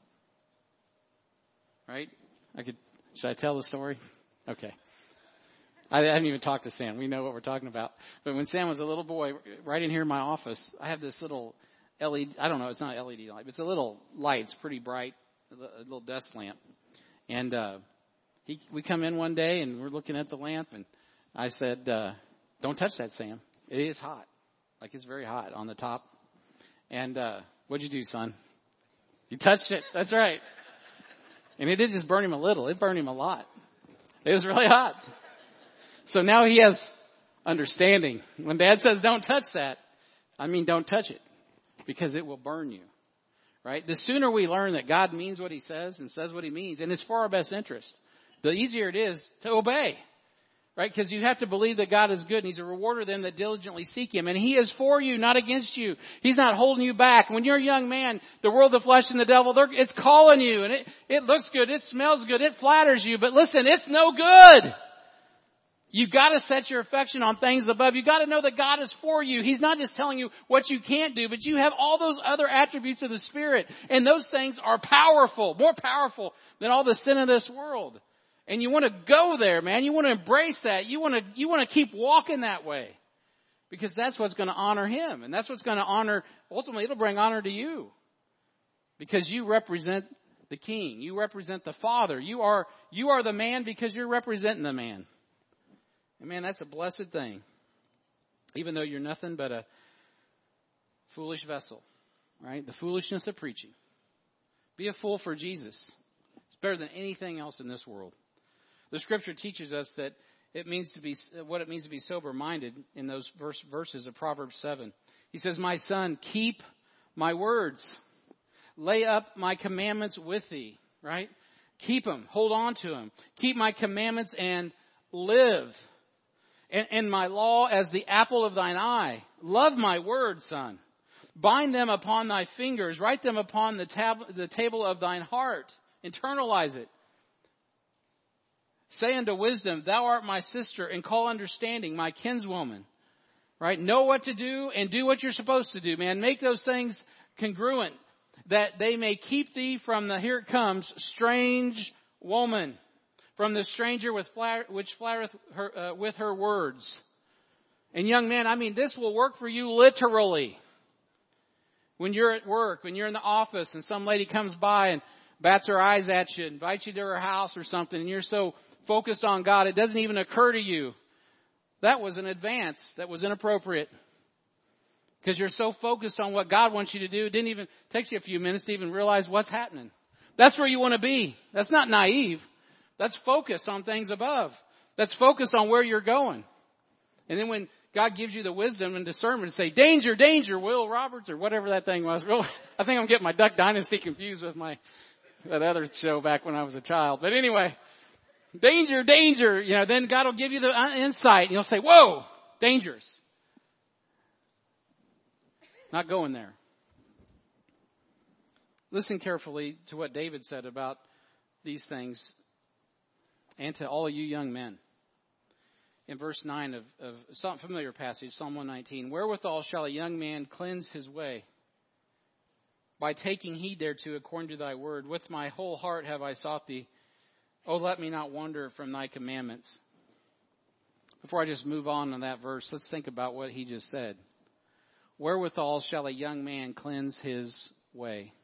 Right? I could, should I tell the story? Okay. I haven't even talked to Sam. We know what we're talking about. But when Sam was a little boy, right in here in my office, I have this little L E D, I don't know, it's not an L E D light, but it's a little light. It's pretty bright, a little desk lamp. And, uh, he, we come in one day and we're looking at the lamp and I said, uh, don't touch that, Sam. It is hot. Like it's very hot on the top. And, uh, what'd you do, son? You touched it. That's right. And it didn't just burn him a little. It burned him a lot. It was really hot. So now he has understanding. When Dad says don't touch that, I mean don't touch it. Because it will burn you. Right? The sooner we learn that God means what he says and says what he means, and it's for our best interest, the easier it is to obey. Right? Because you have to believe that God is good and He's a rewarder of them that diligently seek Him. And He is for you, not against you. He's not holding you back. When you're a young man, the world, the flesh, and the devil, they're, it's calling you. And it, it looks good, it smells good, it flatters you. But listen, it's no good. You've got to set your affection on things above. You've got to know that God is for you. He's not just telling you what you can't do, but you have all those other attributes of the Spirit. And those things are powerful, more powerful than all the sin of this world. And you want to go there, man. You want to embrace that. You want to, you want to keep walking that way. Because that's what's going to honor Him. And that's what's going to honor, ultimately it'll bring honor to you. Because you represent the King. You represent the Father. You are, you are the man because you're representing the man. And man, that's a blessed thing. Even though you're nothing but a foolish vessel. Right? The foolishness of preaching. Be a fool for Jesus. It's better than anything else in this world. The Scripture teaches us that it means to be what it means to be sober-minded in those verse, verses of Proverbs seven. He says, "My son, keep my words. Lay up my commandments with thee." Right? Keep them. Hold on to them. Keep my commandments and live. And, and my law as the apple of thine eye. Love my word, son. Bind them upon thy fingers. Write them upon the, tab- the table of thine heart. Internalize it. Say unto wisdom, thou art my sister, and call understanding my kinswoman. Right? Know what to do and do what you're supposed to do, man. Make those things congruent, that they may keep thee from the, here it comes, strange woman. From the stranger with flatter, which flattereth her, uh, with her words. And young man, I mean, this will work for you literally. When you're at work, when you're in the office and some lady comes by and bats her eyes at you, invites you to her house or something, and you're so focused on God, it doesn't even occur to you. That was an advance. That was inappropriate. Because you're so focused on what God wants you to do, it didn't even, it takes you a few minutes to even realize what's happening. That's where you want to be. That's not naive. That's focused on things above. That's focused on where you're going. And then when God gives you the wisdom and discernment to say, danger, danger, Will Roberts, or whatever that thing was. I think I'm getting my Duck Dynasty confused with my, that other show back when I was a child. But anyway, danger, danger, you know, then God will give you the insight and you'll say, whoa, dangerous. Not going there. Listen carefully to what David said about these things and to all of you young men. In verse nine of, of some familiar passage, Psalm one nineteen, wherewithal shall a young man cleanse his way? By taking heed thereto according to thy word. With my whole heart have I sought thee. Oh, let me not wander from thy commandments. Before I just move on to that verse, let's think about what he just said. Wherewithal shall a young man cleanse his way?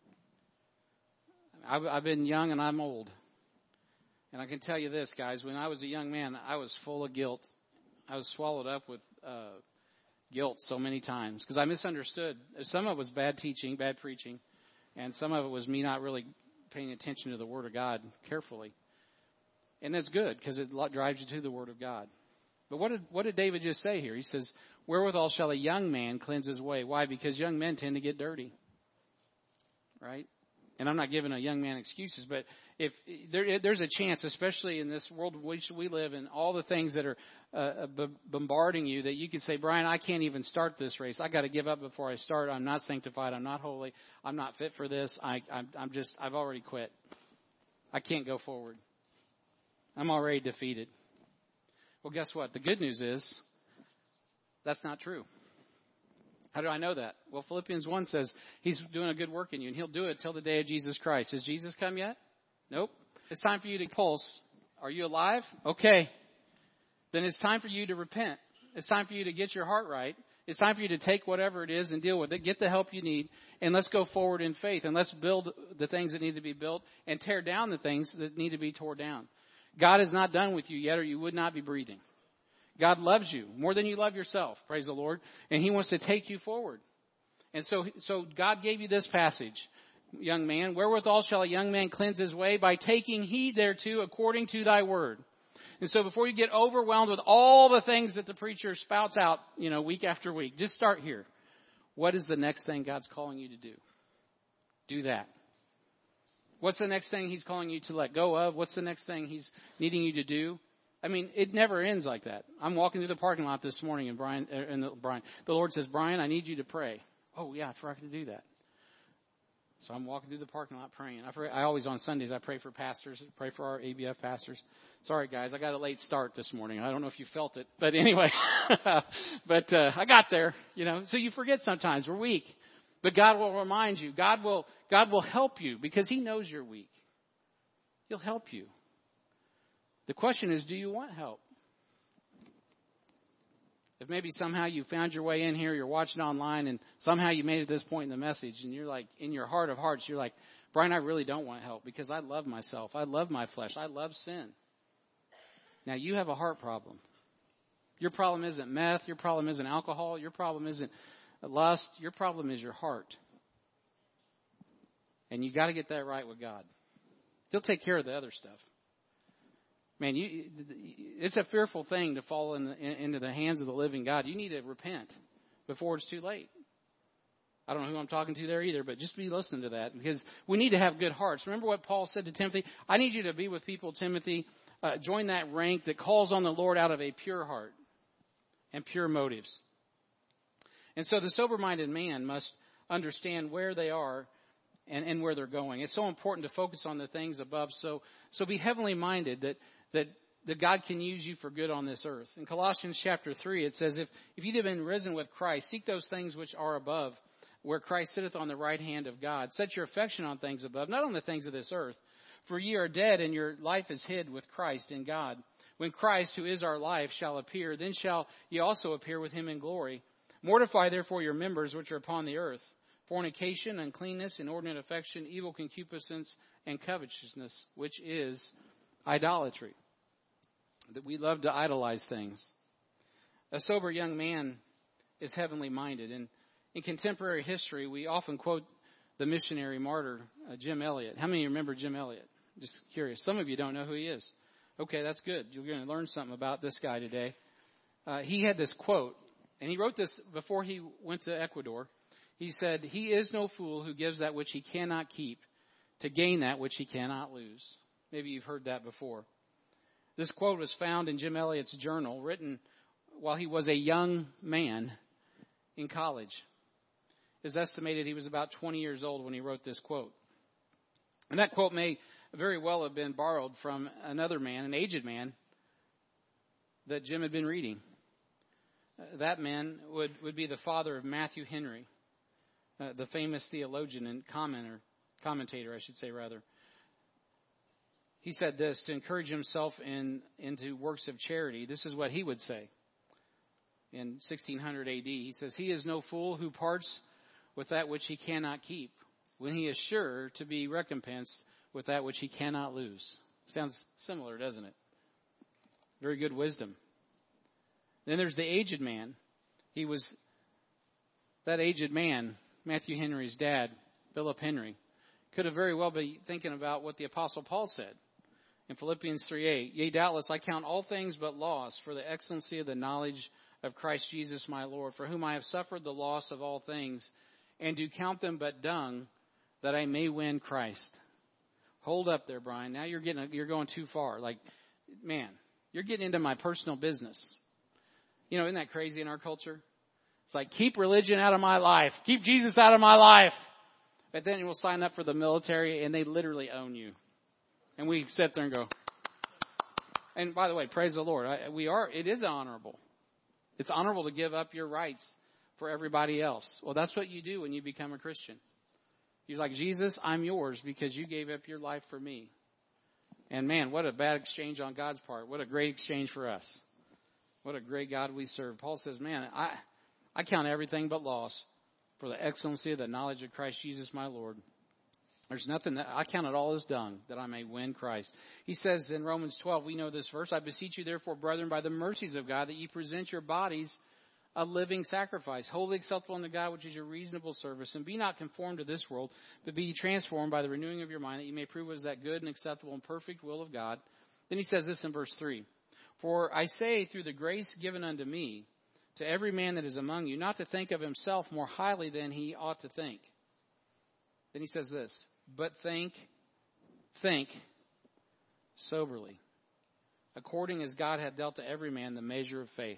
I've, I've been young and I'm old. And I can tell you this, guys, when I was a young man, I was full of guilt. I was swallowed up with uh, guilt so many times because I misunderstood. Some of it was bad teaching, bad preaching, and some of it was me not really paying attention to the Word of God carefully. And that's good because it drives you to the Word of God. But what did, what did David just say here? He says, wherewithal shall a young man cleanse his way? Why? Because young men tend to get dirty. Right? And I'm not giving a young man excuses, but if there, there's a chance, especially in this world in which we live and all the things that are uh, b- bombarding you, that you could say, Brian, I can't even start this race. I got to give up before I start. I'm not sanctified. I'm not holy. I'm not fit for this. I, I'm, I'm just, I've already quit. I can't go forward. I'm already defeated. Well, guess what? The good news is that's not true. How do I know that? Well, Philippians one says he's doing a good work in you, and he'll do it till the day of Jesus Christ. Has Jesus come yet? Nope. It's time for you to pulse. Are you alive? Okay. Then it's time for you to repent. It's time for you to get your heart right. It's time for you to take whatever it is and deal with it. Get the help you need, and let's go forward in faith, and let's build the things that need to be built and tear down the things that need to be torn down. God is not done with you yet, or you would not be breathing. God loves you more than you love yourself, praise the Lord, and He wants to take you forward. And so, so God gave you this passage, young man. Wherewithal shall a young man cleanse his way? By taking heed thereto according to thy word. And so before you get overwhelmed with all the things that the preacher spouts out, you know, week after week, just start here. What is the next thing God's calling you to do? Do that. What's the next thing He's calling you to let go of? What's the next thing He's needing you to do? I mean, it never ends like that. I'm walking through the parking lot this morning, and Brian, and the, Brian, the Lord says, Brian, I need you to pray. Oh, yeah, I forgot to do that. So I'm walking through the parking lot praying. I, pray, I always, on Sundays, I pray for pastors, pray for our A B F pastors. Sorry, guys, I got a late start this morning. I don't know if you felt it, but anyway, but uh, I got there, you know. So you forget sometimes. We're weak. But God will remind you. God will, God will help you because he knows you're weak. He'll help you. The question is, do you want help? If maybe somehow you found your way in here, you're watching online, and somehow you made it to this point in the message, and you're like, in your heart of hearts, you're like, Brian, I really don't want help because I love myself. I love my flesh. I love sin. Now, you have a heart problem. Your problem isn't meth. Your problem isn't alcohol. Your problem isn't lust. Your problem is your heart. And you got to get that right with God. He'll take care of the other stuff. Man, you, it's a fearful thing to fall in the, in, into the hands of the living God. You need to repent before it's too late. I don't know who I'm talking to there either, but just be listening to that because we need to have good hearts. Remember what Paul said to Timothy? I need you to be with people, Timothy, uh, join that rank that calls on the Lord out of a pure heart and pure motives. And so the sober-minded man must understand where they are and, and where they're going. It's so important to focus on the things above. So, so be heavenly minded that That, that God can use you for good on this earth. In Colossians chapter three, it says, if, if you'd have been risen with Christ, seek those things which are above, where Christ sitteth on the right hand of God. Set your affection on things above, not on the things of this earth. For ye are dead, and your life is hid with Christ in God. When Christ, who is our life, shall appear, then shall ye also appear with him in glory. Mortify therefore your members which are upon the earth, fornication, uncleanness, inordinate affection, evil concupiscence, and covetousness, which is idolatry. That we love to idolize things. A sober young man is heavenly minded. And in contemporary history, we often quote the missionary martyr, uh, Jim Elliot. How many remember Jim Elliot? Just curious. Some of you don't know who he is. Okay, that's good. You're going to learn something about this guy today. Uh, he had this quote, and he wrote this before he went to Ecuador. He said, "He is no fool who gives that which he cannot keep to gain that which he cannot lose." Maybe you've heard that before. This quote was found in Jim Elliot's journal, written while he was a young man in college. It's estimated he was about twenty years old when he wrote this quote. And that quote may very well have been borrowed from another man, an aged man, that Jim had been reading. Uh, that man would, would be the father of Matthew Henry, uh, the famous theologian and commenter, commentator, I should say, rather. He said this to encourage himself in into works of charity. This is what he would say in sixteen hundred A D. He says, "He is no fool who parts with that which he cannot keep, when he is sure to be recompensed with that which he cannot lose." Sounds similar, doesn't it? Very good wisdom. Then there's the aged man. He was that aged man, Matthew Henry's dad, Philip Henry, could have very well been thinking about what the Apostle Paul said in Philippians three eight. "Yea, doubtless I count all things but loss for the excellency of the knowledge of Christ Jesus my Lord, for whom I have suffered the loss of all things, and do count them but dung, that I may win Christ." Hold up there, Brian. Now you're getting you're going too far. Like, man, you're getting into my personal business. You know, isn't that crazy in our culture? It's like, keep religion out of my life. Keep Jesus out of my life. But then we'll sign up for the military, and they literally own you. And we sit there and go. And by the way, praise the Lord. I, we are. It is honorable. It's honorable to give up your rights for everybody else. Well, that's what you do when you become a Christian. You're like, Jesus, I'm yours because you gave up your life for me. And man, what a bad exchange on God's part. What a great exchange for us. What a great God we serve. Paul says, man, I, I count everything but loss for the excellency of the knowledge of Christ Jesus my Lord. There's nothing that I count it all as dung, that I may win Christ. He says in Romans twelve, we know this verse, "I beseech you therefore, brethren, by the mercies of God, that ye present your bodies a living sacrifice, wholly acceptable unto God, which is your reasonable service. And be not conformed to this world, but be ye transformed by the renewing of your mind, that ye may prove what is that good and acceptable and perfect will of God." Then he says this in verse three, "For I say through the grace given unto me, to every man that is among you, not to think of himself more highly than he ought to think." Then he says this, "But think, think soberly." according as God hath dealt to every man the measure of faith.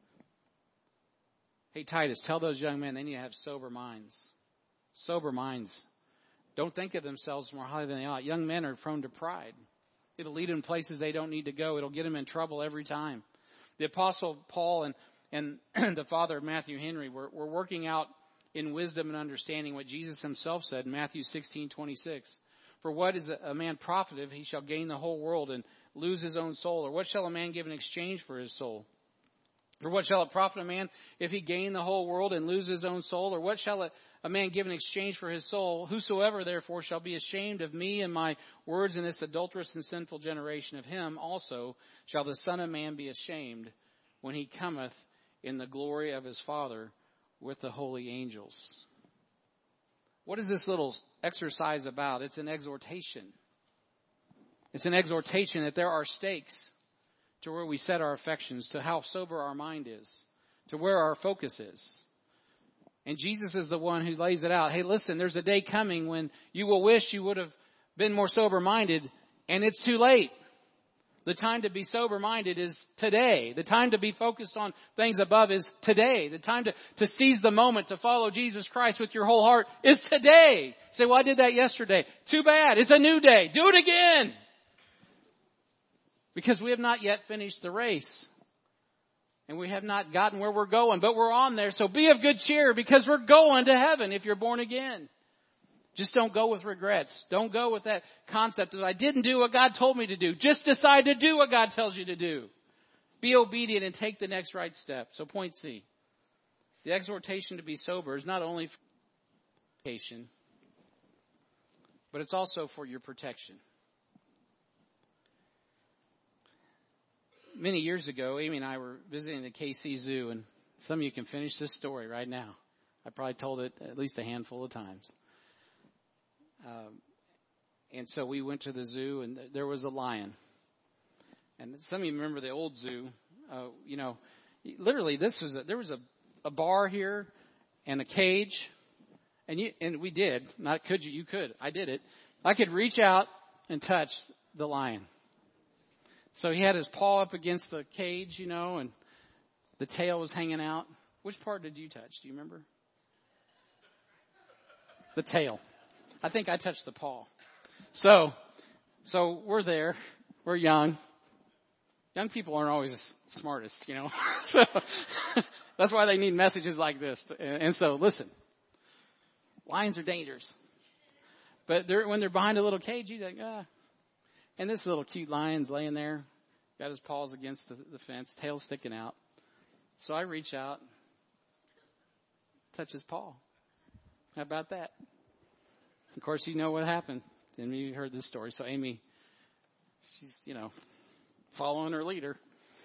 Hey, Titus, tell those young men they need to have sober minds. Sober minds. Don't think of themselves more highly than they ought. Young men are prone to pride. It'll lead them places they don't need to go. It'll get them in trouble every time. The Apostle Paul and, and the father of Matthew Henry were, were working out in wisdom and understanding what Jesus himself said in Matthew sixteen twenty-six. For what is a man profit if he shall gain the whole world and lose his own soul? Or what shall a man give in exchange for his soul? Or what shall it profit a man if he gain the whole world and lose his own soul? Or what shall a, a man give in exchange for his soul? Whosoever therefore shall be ashamed of me and my words in this adulterous and sinful generation, of him also shall the Son of Man be ashamed when he cometh in the glory of his Father with the holy angels. What is this little exercise about? It's an exhortation. It's an exhortation that there are stakes to where we set our affections, to how sober our mind is, to where our focus is. And Jesus is the one who lays it out. Hey, listen, there's a day coming when you will wish you would have been more sober-minded, and it's too late. The time to be sober-minded is today. The time to be focused on things above is today. The time to, to seize the moment to follow Jesus Christ with your whole heart is today. You say, well, I did that yesterday. Too bad. It's a new day. Do it again. Because we have not yet finished the race. And we have not gotten where we're going, but we're on there. So be of good cheer because we're going to heaven if you're born again. Just don't go with regrets. Don't go with that concept that I didn't do what God told me to do. Just decide to do what God tells you to do. Be obedient and take the next right step. So point C. The exhortation to be sober is not only for education, but it's also for your protection. Many years ago, Amy and I were visiting the K C Zoo, and some of you can finish this story right now. I probably told it at least a handful of times. Um, and so we went to the zoo, and th- there was a lion. And some of you remember the old zoo. Uh, you know, literally, this was a, there was a, a bar here and a cage, and you and we did. Not could you? You could. I did it. I could reach out and touch the lion. So he had his paw up against the cage, you know, and the tail was hanging out. Which part did you touch? Do you remember? The tail. I think I touched the paw. So, so we're there. We're young. Young people aren't always the smartest, you know. So that's why they need messages like this. And so listen, lions are dangerous. But they're, when they're behind a little cage, you think, ah. And this little cute lion's laying there, got his paws against the, the fence, tail sticking out. So I reach out, touch his paw. How about that? Of course, you know what happened. And you heard this story. So Amy, she's, you know, following her leader.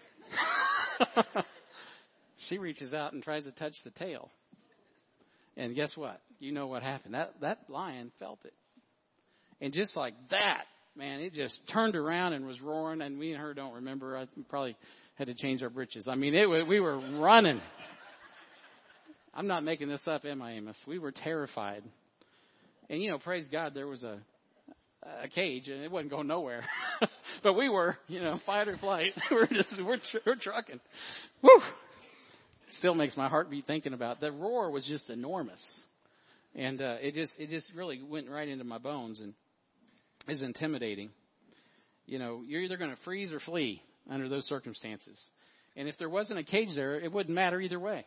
She reaches out and tries to touch the tail. And guess what? You know what happened. That, that lion felt it. And just like that, man, it just turned around and was roaring, and we and her don't remember. I probably had to change our britches. I mean, it was, we were running. I'm not making this up, am I, Amos? We were terrified. And, you know, praise God, there was a a cage, and it wasn't going nowhere. But we were, you know, fight or flight. we're just, we're, tr- we're trucking. Woo! Still makes my heart beat thinking about it. The roar was just enormous. And uh, it just it just really went right into my bones and is intimidating. You know, you're either going to freeze or flee under those circumstances. And if there wasn't a cage there, it wouldn't matter either way.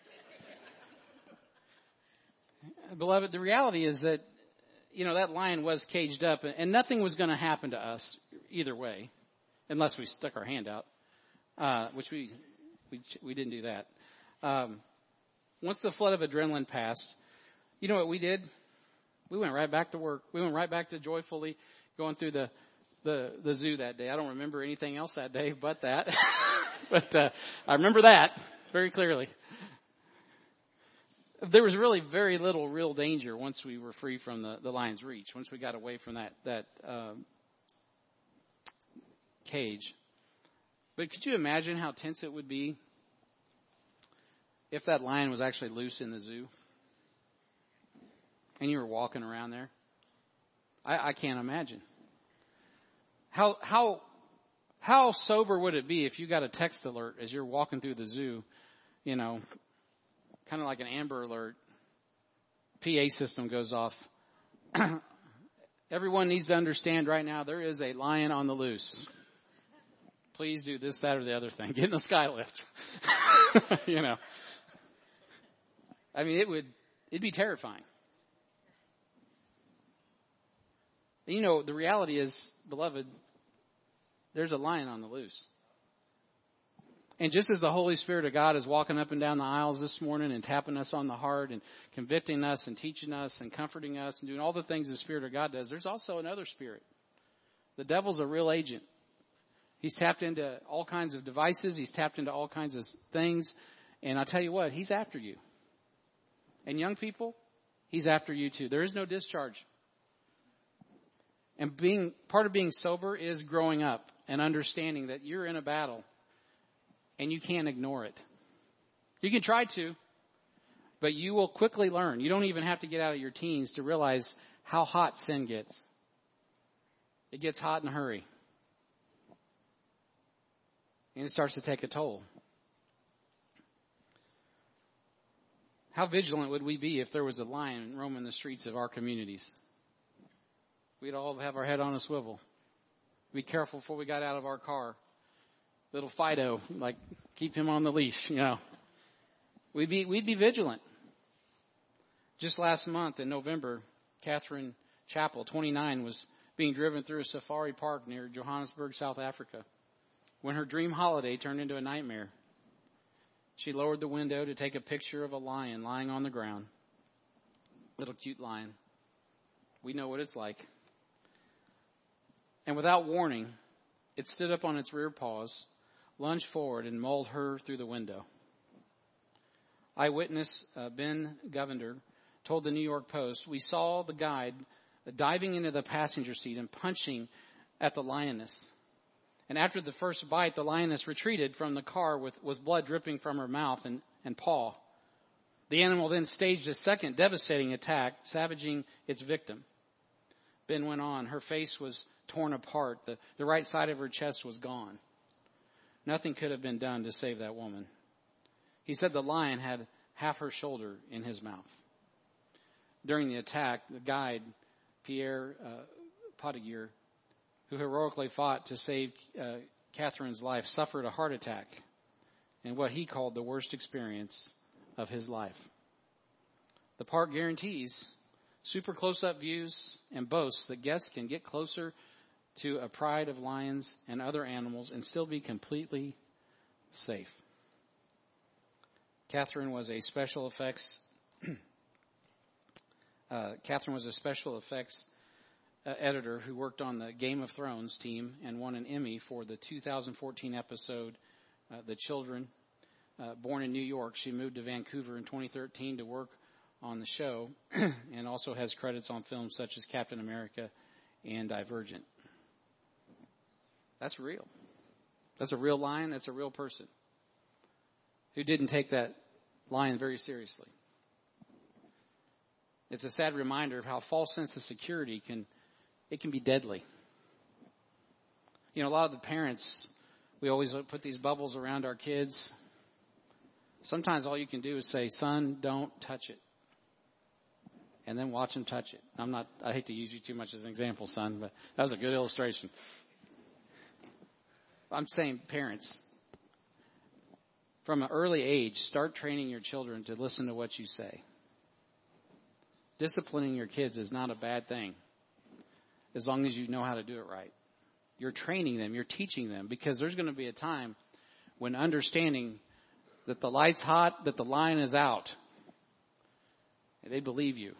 Beloved, the reality is that, you know, that lion was caged up, and nothing was going to happen to us either way, unless we stuck our hand out, uh, which we we we didn't do that. Um, once the flood of adrenaline passed, you know what we did? We went right back to work. We went right back to joyfully going through the the, the zoo that day. I don't remember anything else that day but that. but uh, I remember that very clearly. There was really very little real danger once we were free from the, the lion's reach, once we got away from that, that um, cage. But could you imagine how tense it would be if that lion was actually loose in the zoo and you were walking around there? I, I can't imagine. How, how, how sober would it be if you got a text alert as you're walking through the zoo, you know, kind of like an Amber Alert, P A system goes off. Everyone needs to understand right now there is a lion on the loose. Please do this, that, or the other thing. Get in the sky lift. You know. I mean, it would, it'd be terrifying. You know, the reality is, beloved, there's a lion on the loose. And just as the Holy Spirit of God is walking up and down the aisles this morning and tapping us on the heart and convicting us and teaching us and comforting us and doing all the things the Spirit of God does, there's also another spirit. The devil's a real agent. He's tapped into all kinds of devices. He's tapped into all kinds of things. And I'll tell you what, he's after you. And young people, he's after you too. There is no discharge. And being part of being sober is growing up and understanding that you're in a battle. And you can't ignore it. You can try to, but you will quickly learn. You don't even have to get out of your teens to realize how hot sin gets. It gets hot in a hurry. And it starts to take a toll. How vigilant would we be if there was a lion roaming the streets of our communities? We'd all have our head on a swivel. Be careful before we got out of our car. Little Fido, like, keep him on the leash, you know. We'd be, we'd be vigilant. Just last month in November, Catherine Chapel, twenty-nine, was being driven through a safari park near Johannesburg, South Africa, when her dream holiday turned into a nightmare. She lowered the window to take a picture of a lion lying on the ground. Little cute lion. We know what it's like. And without warning, it stood up on its rear paws, lunged forward, and mauled her through the window. Eyewitness uh, Ben Govender told the New York Post, "We saw the guide diving into the passenger seat and punching at the lioness. And after the first bite, the lioness retreated from the car with, with blood dripping from her mouth and, and paw. The animal then staged a second devastating attack, savaging its victim." Ben went on. Her face was torn apart. The, the right side of her chest was gone. Nothing could have been done to save that woman. He said the lion had half her shoulder in his mouth. During the attack, the guide, Pierre uh, Pottigier, who heroically fought to save uh, Catherine's life, suffered a heart attack in what he called the worst experience of his life. The park guarantees super close-up views and boasts that guests can get closer to a pride of lions and other animals and still be completely safe. Catherine was a special effects. uh, Catherine was a special effects uh, editor who worked on the Game of Thrones team and won an Emmy for the two thousand fourteen episode, uh, "The Children." Uh, born in New York, she moved to Vancouver in twenty thirteen to work on the show, and also has credits on films such as Captain America and Divergent. That's real. That's a real lion. That's a real person who didn't take that lion very seriously. It's a sad reminder of how false sense of security can, it can be deadly. You know, a lot of the parents, we always put these bubbles around our kids. Sometimes all you can do is say, "Son, don't touch it." And then watch them touch it. I'm not, I hate to use you too much as an example, son, but that was a good illustration. I'm saying, parents, from an early age, start training your children to listen to what you say. Disciplining your kids is not a bad thing, as long as you know how to do it right. You're training them, you're teaching them, because there's going to be a time when understanding that the light's hot, that the lion is out, they believe you.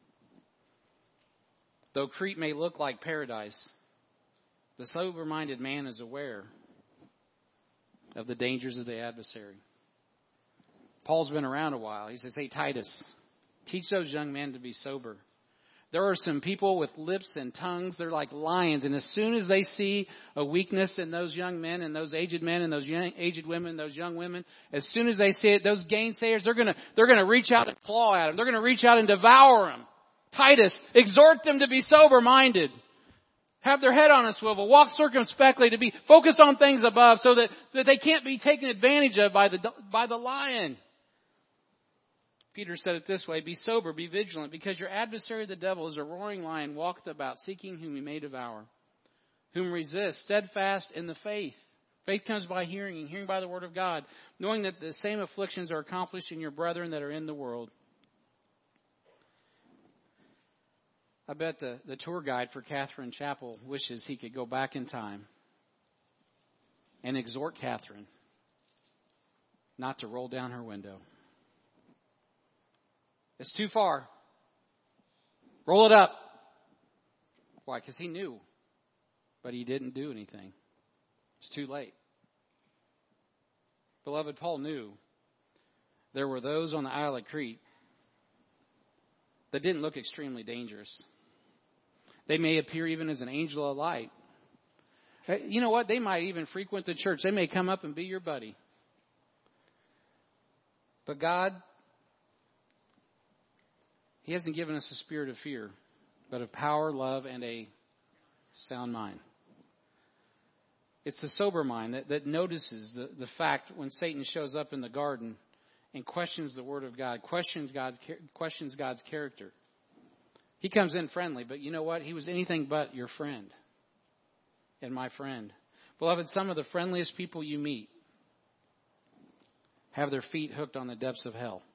Though Crete may look like paradise, the sober-minded man is aware of the dangers of the adversary. Paul's been around a while. He says, "Hey, Titus, teach those young men to be sober. There are some people with lips and tongues. They're like lions. And as soon as they see a weakness in those young men and those aged men and those young, aged women, those young women, as soon as they see it, those gainsayers, they're going to, they're going to reach out and claw at them. They're going to reach out and devour them. Titus, exhort them to be sober-minded." have their head on a swivel, walk circumspectly, to be focused on things above so that, that they can't be taken advantage of by the, by the lion. Peter said it this way, be sober, be vigilant, because your adversary the devil is a roaring lion, walketh about, seeking whom he may devour. Whom resist, steadfast in the faith. Faith comes by hearing, and hearing by the word of God, knowing that the same afflictions are accomplished in your brethren that are in the world. I bet the, the tour guide for Catherine Chapel wishes he could go back in time and exhort Catherine not to roll down her window. It's too far. Roll it up. Why? Because he knew. But he didn't do anything. It's too late. Beloved, Paul knew there were those on the Isle of Crete that didn't look extremely dangerous. They may appear even as an angel of light. You know what? They might even frequent the church. They may come up and be your buddy. But God, He hasn't given us a spirit of fear, but of power, love, and a sound mind. It's the sober mind that, that notices the, the fact when Satan shows up in the garden and questions the word of God, questions God's, questions God's character. He comes in friendly, but you know what? He was anything but your friend and my friend. Beloved, some of the friendliest people you meet have their feet hooked on the depths of hell.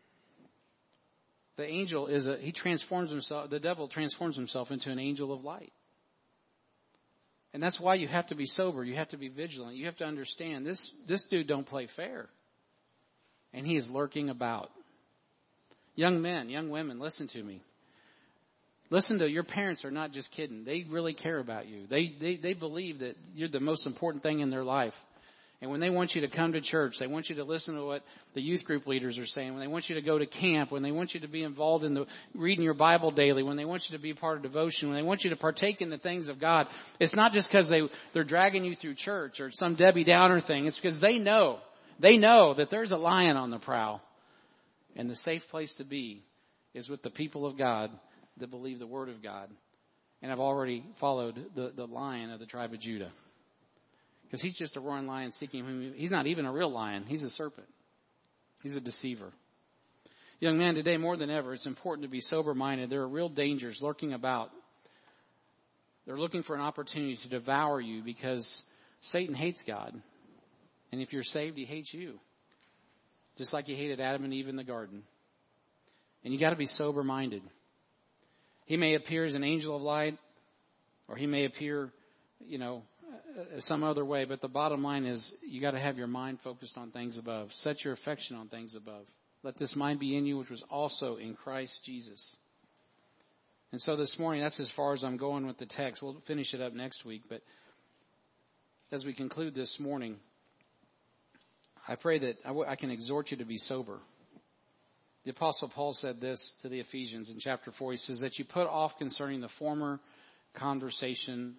The angel is a, he transforms himself, the devil transforms himself into an angel of light. And that's why you have to be sober. You have to be vigilant. You have to understand this, this dude don't play fair. And he is lurking about. Young men, young women, listen to me. Listen to your parents are not just kidding. They really care about you. They, they, they believe that you're the most important thing in their life. And when they want you to come to church, they want you to listen to what the youth group leaders are saying. When they want you to go to camp, when they want you to be involved in the reading your Bible daily, when they want you to be part of devotion, when they want you to partake in the things of God, it's not just because they, they're dragging you through church or some Debbie Downer thing. It's because they know, they know that there's a lion on the prowl. And the safe place to be is with the people of God that believe the word of God and have already followed the, the lion of the tribe of Judah. Because he's just a roaring lion seeking whom he's not even a real lion. He's a serpent. He's a deceiver. Young man, today more than ever, it's important to be sober-minded. There are real dangers lurking about. They're looking for an opportunity to devour you because Satan hates God. And if you're saved, he hates you. Just like he hated Adam and Eve in the garden. And you got to be sober-minded. He may appear as an angel of light, or he may appear, you know, some other way, but the bottom line is you got to have your mind focused on things above. Set your affection on things above. Let this mind be in you, which was also in Christ Jesus. And so this morning, that's as far as I'm going with the text. We'll finish it up next week, but as we conclude this morning, I pray that I, w- I can exhort you to be sober. The Apostle Paul said this to the Ephesians in chapter four. He says that you put off concerning the former conversation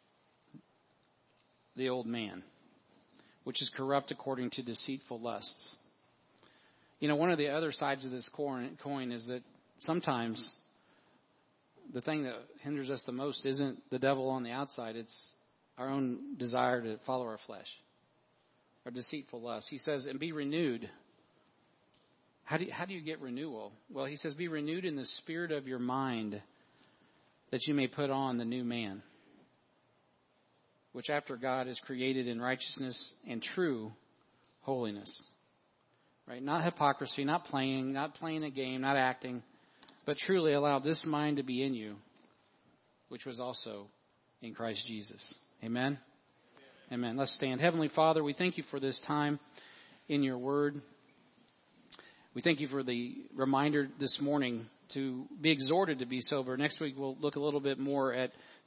the old man, which is corrupt according to deceitful lusts. You know, one of the other sides of this coin is that sometimes the thing that hinders us the most isn't the devil on the outside. It's our own desire to follow our flesh, our deceitful lusts. He says, and be renewed. How do you, how do you get renewal? Well, he says, be renewed in the spirit of your mind that you may put on the new man, which after God is created in righteousness and true holiness. Right? Not hypocrisy, not playing, not playing a game, not acting, but truly allow this mind to be in you, which was also in Christ Jesus. Amen? Amen. Amen. Let's stand. Heavenly Father, we thank you for this time in your word. We thank you for the reminder this morning to be exhorted to be sober. Next week we'll look a little bit more at